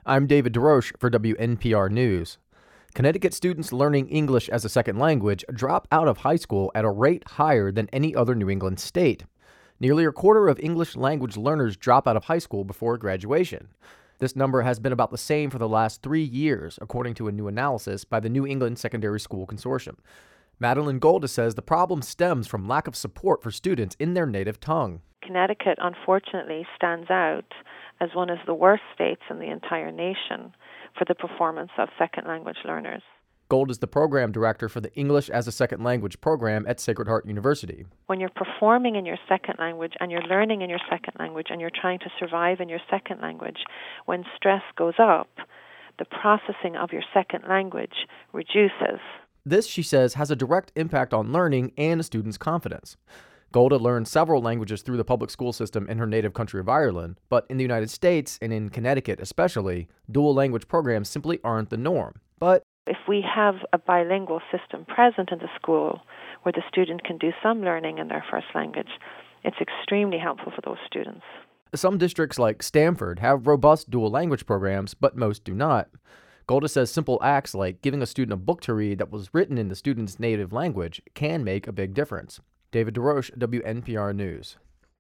I'm David DeRoche for WNPR News. Connecticut students learning English as a second language drop out of high school at a rate higher than any other New England state. Nearly a quarter of English language learners drop out of high school before graduation. This number has been about the same for the last 3 years, according to a new analysis by the New England Secondary School Consortium. Madeline Golda says the problem stems from lack of support for students in their native tongue. Connecticut, unfortunately, stands out as one of the worst states in the entire nation for the performance of second language learners. Gold is the program director for the English as a Second Language program at Sacred Heart University. When you're performing in your second language and you're learning in your second language and you're trying to survive in your second language, when stress goes up, the processing of your second language reduces. This, she says, has a direct impact on learning and a student's confidence. Golda learned several languages through the public school system in her native country of Ireland, but in the United States, and in Connecticut especially, dual language programs simply aren't the norm. But if we have a bilingual system present in the school where the student can do some learning in their first language, it's extremely helpful for those students. Some districts like Stamford have robust dual language programs, but most do not. Golda says simple acts like giving a student a book to read that was written in the student's native language can make a big difference. David DeRoche, WNPR News.